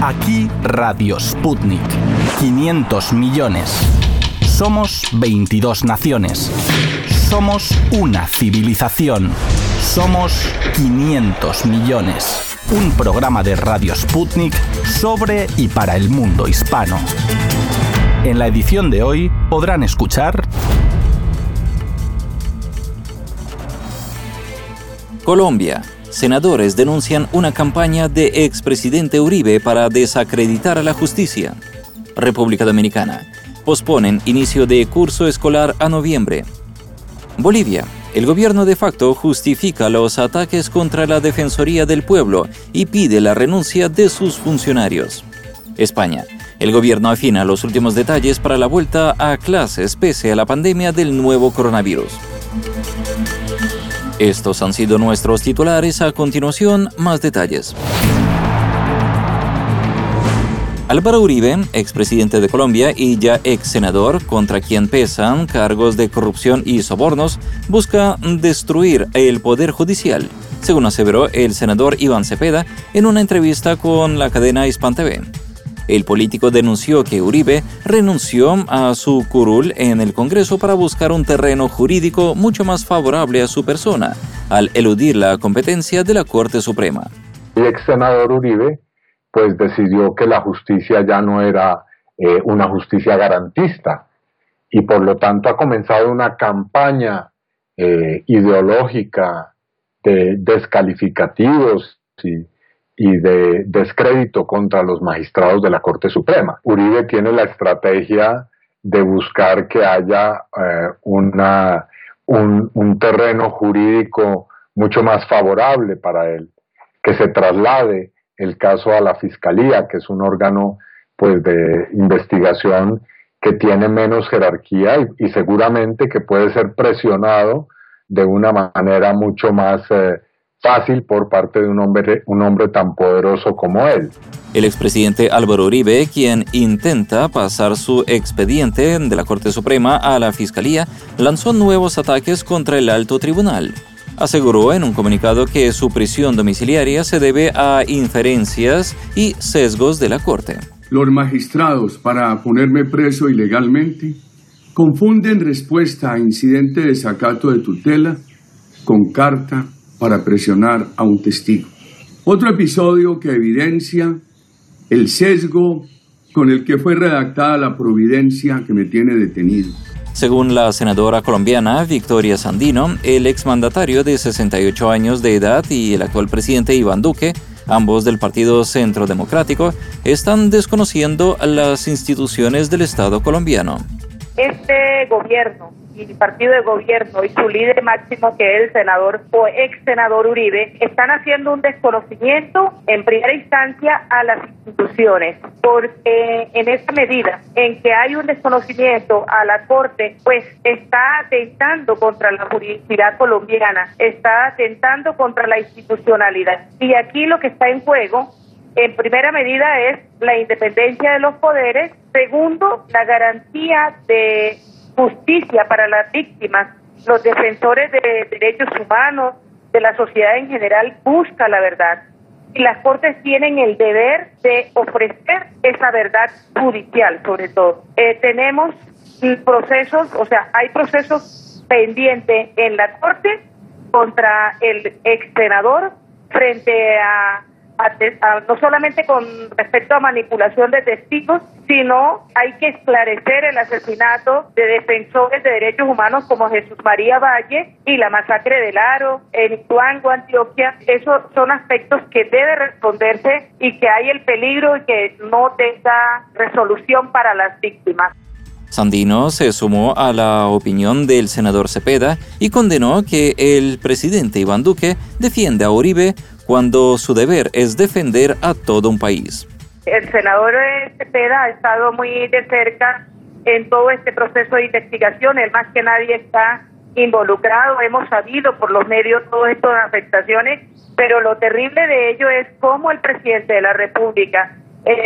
Aquí Radio Sputnik. 500 millones. Somos 22 naciones. Somos una civilización. Somos 500 millones. Un programa de Radio Sputnik sobre y para el mundo hispano. En la edición de hoy podrán escuchar... Colombia. Senadores denuncian una campaña de expresidente Uribe para desacreditar a la justicia. República Dominicana. Posponen inicio de curso escolar a noviembre. Bolivia. El gobierno de facto justifica los ataques contra la Defensoría del Pueblo y pide la renuncia de sus funcionarios. España. El gobierno afina los últimos detalles para la vuelta a clases pese a la pandemia del nuevo coronavirus. Estos han sido nuestros titulares. A continuación, más detalles. Álvaro Uribe, expresidente de Colombia y ya ex senador, contra quien pesan cargos de corrupción y sobornos, busca destruir el poder judicial, según aseveró el senador Iván Cepeda en una entrevista con la cadena Hispan TV. El político denunció que Uribe renunció a su curul en el Congreso para buscar un terreno jurídico mucho más favorable a su persona, al eludir la competencia de la Corte Suprema. El ex senador Uribe pues decidió que la justicia ya no era una justicia garantista y por lo tanto ha comenzado una campaña ideológica de descalificativos y de descrédito contra los magistrados de la Corte Suprema. Uribe tiene la estrategia de buscar que haya un terreno jurídico mucho más favorable para él, que se traslade el caso a la Fiscalía, que es un órgano pues de investigación que tiene menos jerarquía y seguramente que puede ser presionado de una manera mucho más fácil por parte de un hombre tan poderoso como él. El expresidente Álvaro Uribe, quien intenta pasar su expediente de la Corte Suprema a la Fiscalía, lanzó nuevos ataques contra el alto tribunal. Aseguró en un comunicado que su prisión domiciliaria se debe a inferencias y sesgos de la Corte. Los magistrados, para ponerme preso ilegalmente, confunden respuesta a incidente de desacato de tutela con carta para presionar a un testigo. Otro episodio que evidencia el sesgo con el que fue redactada la providencia que me tiene detenido. Según la senadora colombiana Victoria Sandino, el exmandatario de 68 años de edad y el actual presidente Iván Duque, ambos del Partido Centro Democrático, están desconociendo las instituciones del Estado colombiano. Este gobierno y el partido de gobierno y su líder máximo, que es el senador o ex senador Uribe, están haciendo un desconocimiento en primera instancia a las instituciones, porque en esa medida en que hay un desconocimiento a la Corte, pues está atentando contra la juridicidad colombiana, está atentando contra la institucionalidad. Y aquí lo que está en juego, en primera medida, es la independencia de los poderes. Segundo, la garantía de justicia para las víctimas. Los defensores de derechos humanos, de la sociedad en general, buscan la verdad. Y las Cortes tienen el deber de ofrecer esa verdad judicial, sobre todo. Tenemos procesos, hay procesos pendientes en la Corte contra el ex senador frente a no solamente con respecto a manipulación de testigos, sino hay que esclarecer el asesinato de defensores de derechos humanos como Jesús María Valle y la masacre del Aro en Ituango, Antioquia. Esos son aspectos que debe responderse y que hay el peligro y que no tenga resolución para las víctimas. Sandino se sumó a la opinión del senador Cepeda y condenó que el presidente Iván Duque defiende a Uribe cuando su deber es defender a todo un país. El senador Cepeda ha estado muy de cerca en todo este proceso de investigación. Él más que nadie está involucrado. Hemos sabido por los medios todas estas afectaciones, pero lo terrible de ello es cómo el presidente de la República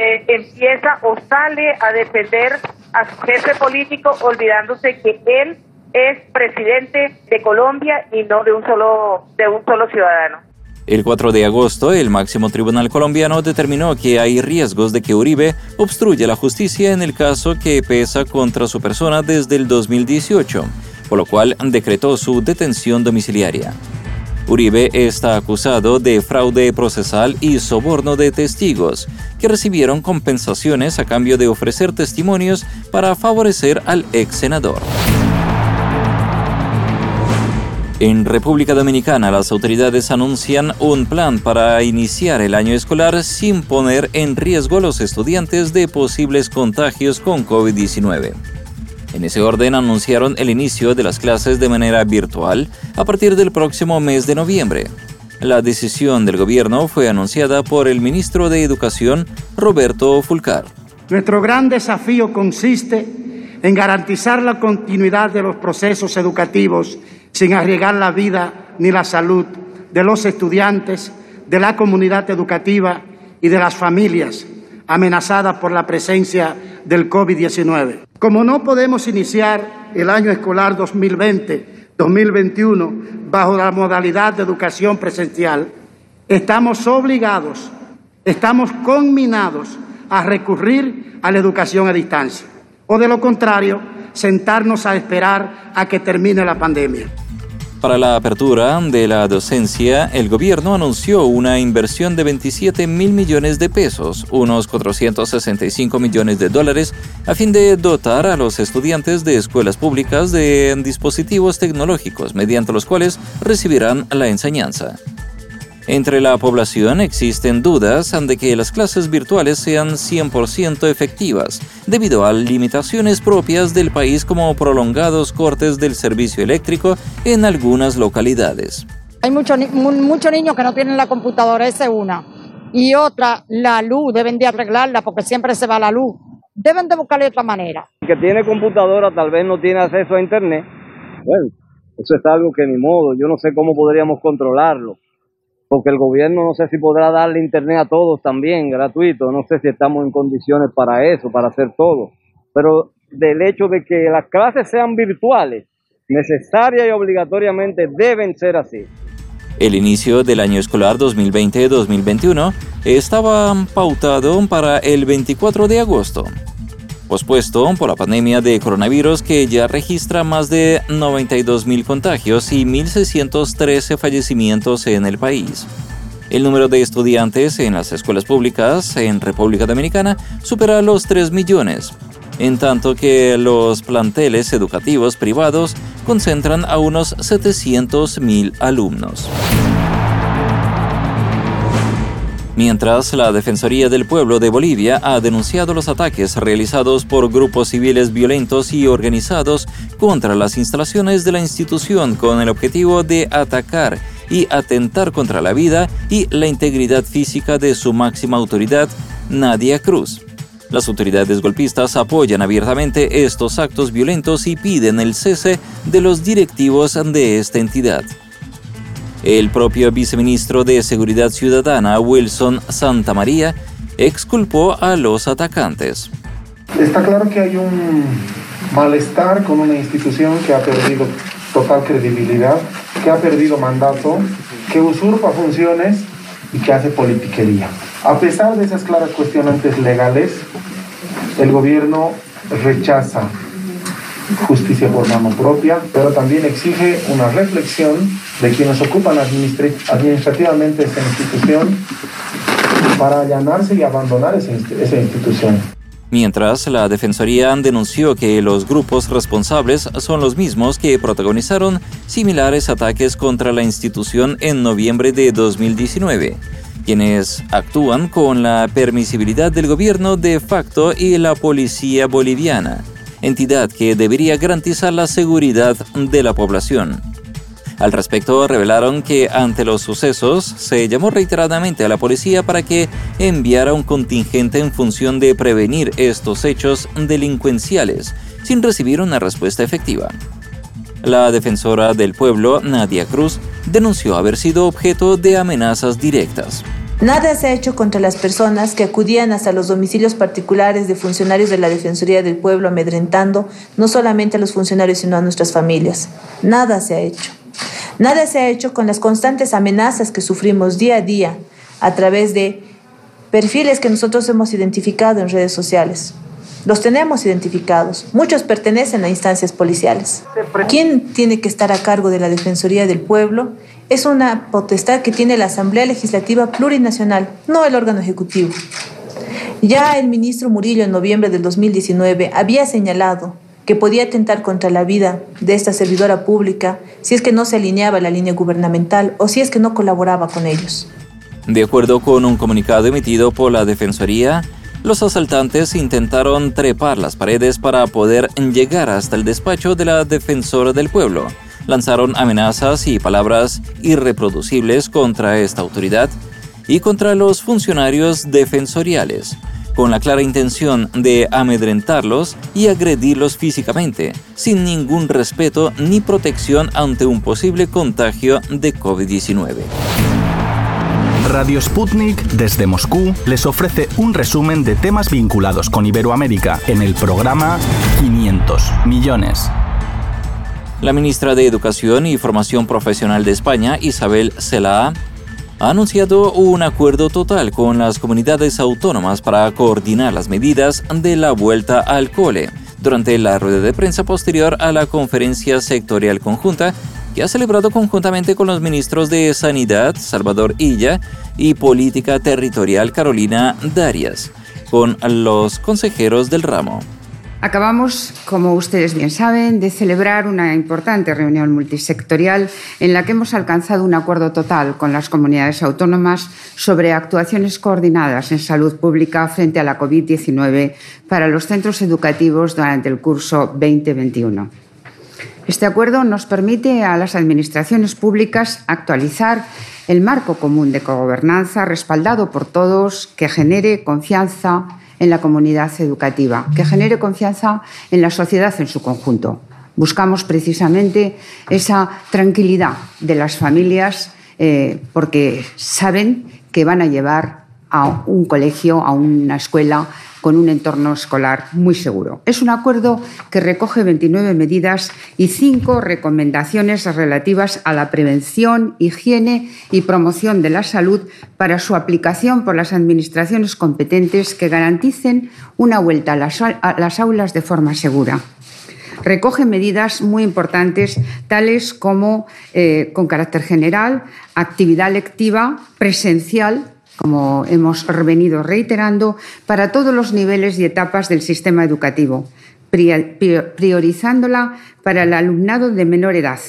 empieza o sale a defender a su jefe político, olvidándose que él es presidente de Colombia y no de un solo ciudadano. El 4 de agosto, el máximo tribunal colombiano determinó que hay riesgos de que Uribe obstruya la justicia en el caso que pesa contra su persona desde el 2018, por lo cual decretó su detención domiciliaria. Uribe está acusado de fraude procesal y soborno de testigos, que recibieron compensaciones a cambio de ofrecer testimonios para favorecer al ex senador. En República Dominicana, las autoridades anuncian un plan para iniciar el año escolar sin poner en riesgo a los estudiantes de posibles contagios con COVID-19. En ese orden, anunciaron el inicio de las clases de manera virtual a partir del próximo mes de noviembre. La decisión del gobierno fue anunciada por el ministro de Educación, Roberto Fulcar. Nuestro gran desafío consiste en garantizar la continuidad de los procesos educativos sin arriesgar la vida ni la salud de los estudiantes, de la comunidad educativa y de las familias amenazadas por la presencia del COVID-19. Como no podemos iniciar el año escolar 2020-2021 bajo la modalidad de educación presencial, estamos obligados, estamos conminados a recurrir a la educación a distancia, o de lo contrario, sentarnos a esperar a que termine la pandemia. Para la apertura de la docencia, el gobierno anunció una inversión de 27 mil millones de pesos, unos 465 millones de dólares, a fin de dotar a los estudiantes de escuelas públicas de dispositivos tecnológicos, mediante los cuales recibirán la enseñanza. Entre la población existen dudas de que las clases virtuales sean 100% efectivas, debido a limitaciones propias del país como prolongados cortes del servicio eléctrico en algunas localidades. Hay muchos niños que no tienen la computadora, esa es una. Y otra, la luz, deben de arreglarla porque siempre se va la luz. Deben de buscarle otra manera. El que tiene computadora tal vez no tiene acceso a internet. Bueno, eso es algo que ni modo, yo no sé cómo podríamos controlarlo. Porque el gobierno no sé si podrá darle internet a todos también, gratuito, no sé si estamos en condiciones para eso, para hacer todo. Pero del hecho de que las clases sean virtuales, necesarias y obligatoriamente deben ser así. El inicio del año escolar 2020-2021 estaba pautado para el 24 de agosto, pospuesto por la pandemia de coronavirus que ya registra más de 92.000 contagios y 1.613 fallecimientos en el país. El número de estudiantes en las escuelas públicas en República Dominicana supera los 3 millones, en tanto que los planteles educativos privados concentran a unos 700.000 alumnos. Mientras, la Defensoría del Pueblo de Bolivia ha denunciado los ataques realizados por grupos civiles violentos y organizados contra las instalaciones de la institución con el objetivo de atacar y atentar contra la vida y la integridad física de su máxima autoridad, Nadia Cruz. Las autoridades golpistas apoyan abiertamente estos actos violentos y piden el cese de los directivos de esta entidad. El propio viceministro de Seguridad Ciudadana, Wilson Santamaría, exculpó a los atacantes. Está claro que hay un malestar con una institución que ha perdido total credibilidad, que ha perdido mandato, que usurpa funciones y que hace politiquería. A pesar de esas claras cuestionantes legales, el gobierno rechaza justicia por mano propia, pero también exige una reflexión de quienes ocupan administrativamente esa institución para allanarse y abandonar esa institución. Mientras, la Defensoría denunció que los grupos responsables son los mismos que protagonizaron similares ataques contra la institución en noviembre de 2019, quienes actúan con la permisibilidad del gobierno de facto y la policía boliviana, entidad que debería garantizar la seguridad de la población. Al respecto, revelaron que ante los sucesos se llamó reiteradamente a la policía para que enviara un contingente en función de prevenir estos hechos delincuenciales, sin recibir una respuesta efectiva. La defensora del pueblo, Nadia Cruz, denunció haber sido objeto de amenazas directas. Nada se ha hecho contra las personas que acudían hasta los domicilios particulares de funcionarios de la Defensoría del Pueblo amedrentando no solamente a los funcionarios sino a nuestras familias. Nada se ha hecho. Nada se ha hecho con las constantes amenazas que sufrimos día a día a través de perfiles que nosotros hemos identificado en redes sociales. Los tenemos identificados. Muchos pertenecen a instancias policiales. ¿Quién tiene que estar a cargo de la Defensoría del Pueblo? Es una potestad que tiene la Asamblea Legislativa Plurinacional, no el órgano ejecutivo. Ya el ministro Murillo en noviembre del 2019 había señalado que podía atentar contra la vida de esta servidora pública si es que no se alineaba a la línea gubernamental o si es que no colaboraba con ellos. De acuerdo con un comunicado emitido por la Defensoría, los asaltantes intentaron trepar las paredes para poder llegar hasta el despacho de la Defensora del Pueblo. Lanzaron amenazas y palabras irreproducibles contra esta autoridad y contra los funcionarios defensoriales, con la clara intención de amedrentarlos y agredirlos físicamente, sin ningún respeto ni protección ante un posible contagio de COVID-19. Radio Sputnik desde Moscú les ofrece un resumen de temas vinculados con Iberoamérica en el programa 500 millones. La ministra de Educación y Formación Profesional de España, Isabel Celaá, ha anunciado un acuerdo total con las comunidades autónomas para coordinar las medidas de la vuelta al cole durante la rueda de prensa posterior a la conferencia sectorial conjunta que ha celebrado conjuntamente con los ministros de Sanidad, Salvador Illa, y Política Territorial, Carolina Darias, con los consejeros del ramo. Acabamos, como ustedes bien saben, de celebrar una importante reunión multisectorial en la que hemos alcanzado un acuerdo total con las comunidades autónomas sobre actuaciones coordinadas en salud pública frente a la COVID-19 para los centros educativos durante el curso 2021. Este acuerdo nos permite a las administraciones públicas actualizar el marco común de cogobernanza respaldado por todos que genere confianza en la comunidad educativa, que genere confianza en la sociedad en su conjunto. Buscamos precisamente esa tranquilidad de las familias porque saben que van a llevar a un colegio, a una escuela, con un entorno escolar muy seguro. Es un acuerdo que recoge 29 medidas y 5 recomendaciones relativas a la prevención, higiene y promoción de la salud para su aplicación por las administraciones competentes que garanticen una vuelta a las aulas de forma segura. Recoge medidas muy importantes, tales como, con carácter general, actividad lectiva presencial, como hemos venido reiterando, para todos los niveles y etapas del sistema educativo, priorizándola para el alumnado de menor edad,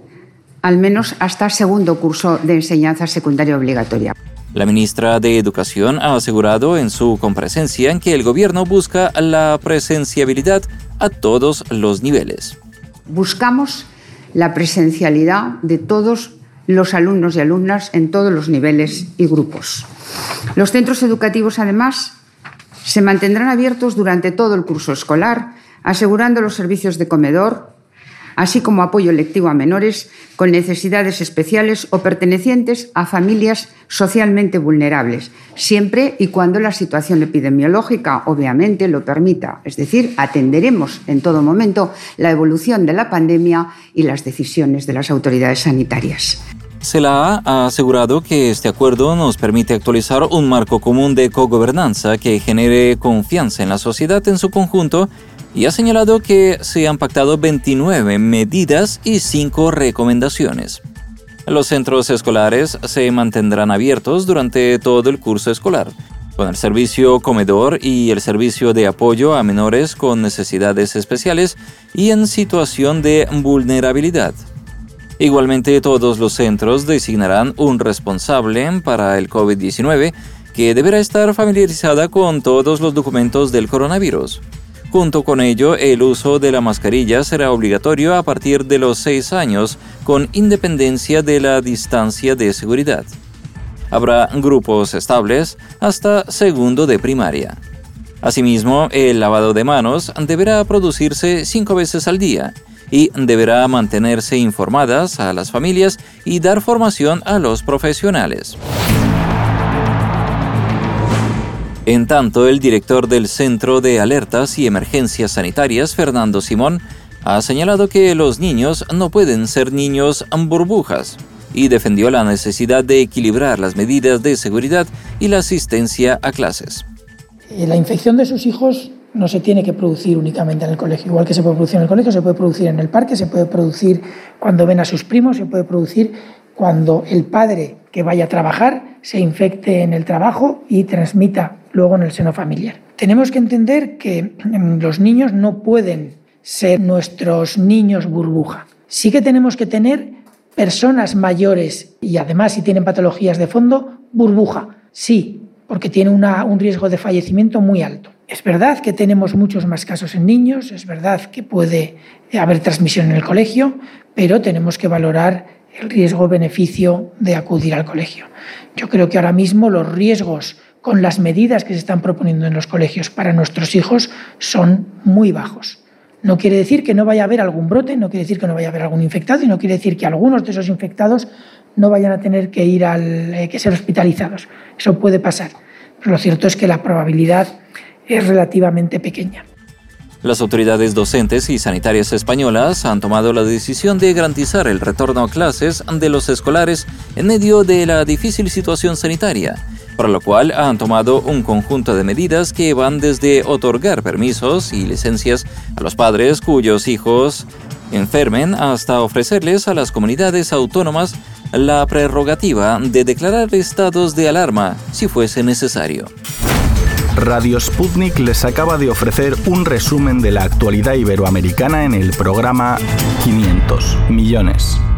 al menos hasta segundo curso de enseñanza secundaria obligatoria. La ministra de Educación ha asegurado en su comparecencia que el gobierno busca la presenciabilidad a todos los niveles. Buscamos la presencialidad de todos los alumnos y alumnas en todos los niveles y grupos. Los centros educativos, además, se mantendrán abiertos durante todo el curso escolar, asegurando los servicios de comedor, así como apoyo lectivo a menores con necesidades especiales o pertenecientes a familias socialmente vulnerables, siempre y cuando la situación epidemiológica obviamente lo permita. Es decir, atenderemos en todo momento la evolución de la pandemia y las decisiones de las autoridades sanitarias. Celaá ha asegurado que este acuerdo nos permite actualizar un marco común de cogobernanza que genere confianza en la sociedad en su conjunto y ha señalado que se han pactado 29 medidas y 5 recomendaciones. Los centros escolares se mantendrán abiertos durante todo el curso escolar, con el servicio comedor y el servicio de apoyo a menores con necesidades especiales y en situación de vulnerabilidad. Igualmente, todos los centros designarán un responsable para el COVID-19 que deberá estar familiarizada con todos los documentos del coronavirus. Junto con ello, el uso de la mascarilla será obligatorio a partir de los 6 años, con independencia de la distancia de seguridad. Habrá grupos estables hasta segundo de primaria. Asimismo, el lavado de manos deberá producirse 5 veces al día y deberá mantenerse informadas a las familias y dar formación a los profesionales. En tanto, el director del Centro de Alertas y Emergencias Sanitarias, Fernando Simón, ha señalado que los niños no pueden ser niños burbujas y defendió la necesidad de equilibrar las medidas de seguridad y la asistencia a clases. La infección de sus hijos no se tiene que producir únicamente en el colegio. Igual que se puede producir en el colegio, se puede producir en el parque, se puede producir cuando ven a sus primos, se puede producir cuando el padre que vaya a trabajar se infecte en el trabajo y transmita luego en el seno familiar. Tenemos que entender que los niños no pueden ser nuestros niños burbuja. Sí que tenemos que tener personas mayores y además si tienen patologías de fondo, burbuja. Sí, porque tiene un riesgo de fallecimiento muy alto. Es verdad que tenemos muchos más casos en niños, es verdad que puede haber transmisión en el colegio, pero tenemos que valorar el riesgo-beneficio de acudir al colegio. Yo creo que ahora mismo los riesgos con las medidas que se están proponiendo en los colegios para nuestros hijos son muy bajos. No quiere decir que no vaya a haber algún brote, no quiere decir que no vaya a haber algún infectado y no quiere decir que algunos de esos infectados no vayan a tener que ir que ser hospitalizados. Eso puede pasar, pero lo cierto es que la probabilidad es relativamente pequeña. Las autoridades docentes y sanitarias españolas han tomado la decisión de garantizar el retorno a clases de los escolares en medio de la difícil situación sanitaria, para lo cual han tomado un conjunto de medidas que van desde otorgar permisos y licencias a los padres cuyos hijos enfermen hasta ofrecerles a las comunidades autónomas la prerrogativa de declarar estados de alarma si fuese necesario. Radio Sputnik les acaba de ofrecer un resumen de la actualidad iberoamericana en el programa 500 millones.